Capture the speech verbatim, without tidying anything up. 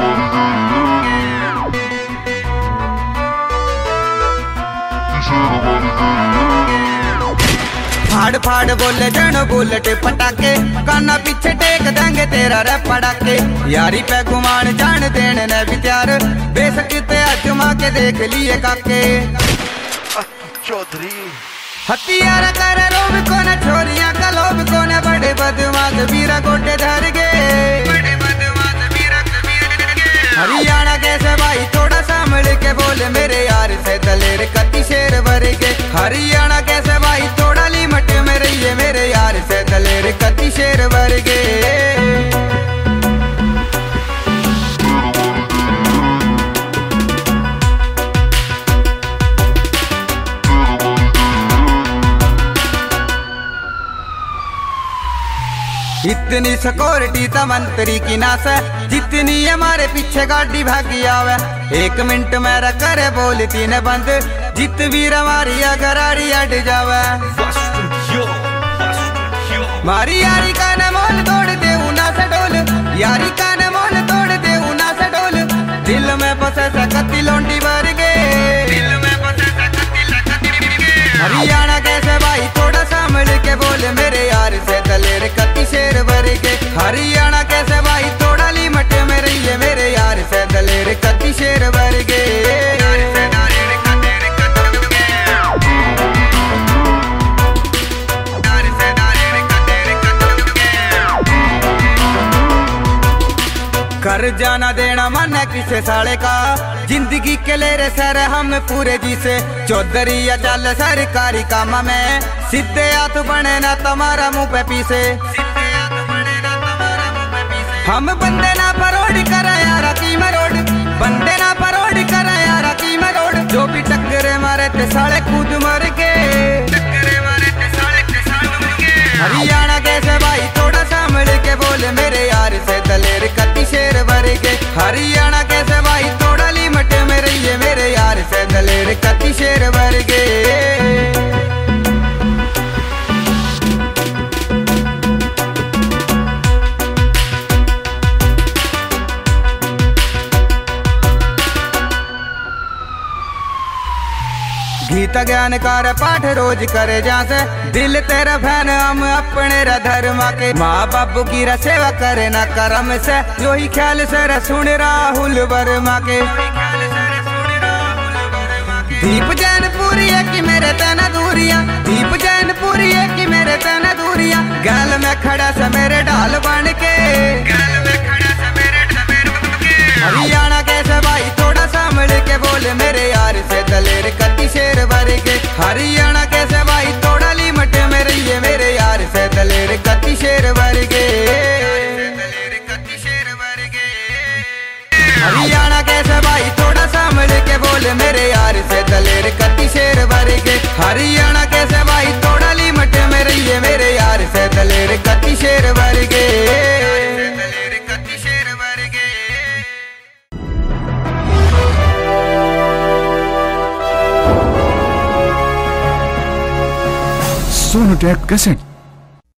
फाड़ फाड़ बोले जनो बुलेट पटाके, काना पीछे टेक देंगे तेरा रे पटाके। यारी पे गुमान जान देने ने भी त्यार, बेसकते अजमा के देख लिए काके। चौधरी हथियार कर रोब को न छोरियां का लोभ को न, बड़े बदमाश वीरा गोटे धर गए। हरियाणा कैसे भाई थोड़ा संभल के बोले, मेरे यार से दलेर कति शेर भर के। हरियाणा कैसे भाई थोड़ा लिमट में रहिए, मेरे यार से दलेर कति शेर भर के। इतनी सिक्योरिटी तो मंत्री की नास है, जितनी हमारे पीछे गाड़ी भागी आवे। एक मिनट मेरा करे बोलती न बंद, जित वीर हमारी अगर आड़ी अट जावे। मारी यारी का न मोल तोड़ दे उना से डोल, यारी का न मोल तोड़ दे उना से डोल। दिल में बसे सकती लोंडी भर गए, दिल में बसे सकती हरियाणा कैसे भाई थोड़ा संभल के बोले, मेरे यार से दलेर कति शेर भर के। हरियाणा कैसे भाई थोड़ा लिमट में रहिए, मेरे यार से दलेर कति शेर भर के। कर जाना देना मन है किसे साले का, जिंदगी के ले रे सर हम पूरे जी से। चौधरी या चल सरकारी काम में, सीधे हाथ बने ना तुम्हारा मुंह पे पीसे। हम बंदे ना परोड़ कर यारा की मरोड़, बंदे ना परोड़ कर यारा की मरोड़। जो भी टक्करे मारे ते साले खुद मर के, हरियाणा कैसे भाई थोड़ा संभल के बोले, मेरे यार से दलेर कति शेर भर के। हरियाणा कैसे भाई थोड़ा लिमट में रहिए, मेरे यार से दलेर कति शेर भर के। गीता ज्ञान कार पाठ रोज करे जासे, दिल तेरा फैन हम अपने रा धर्म के। माँ बापू की रा सेवा करे ना करम से, जो ही ख्याल से रा सुन राहुल वर्मा के। दीप जैन पूरी है कि मेरे तना दूरिया, दीप जैन पूरी है कि मेरे तना दूरिया। गल में खड़ा सा मेरे ढाल बन के, हरियाणा कैसे भाई थोड़ा संभल के बोले, मेरे यार से दलेर कति शेर भर के। हरियाणा कैसे भाई थोड़ा लिमट में रहिए, मेरे यार से दलेर कति शेर भर के। हरियाणा कैसे भाई थोड़ा संभल के बोले, मेरे यार से दलेर कति शेर भर के। हरियाणा कैसे भाई थोड़ा लिमट में रहिए, मेरे यार से दलेर कति शेर भर के। Sonotech Cassette।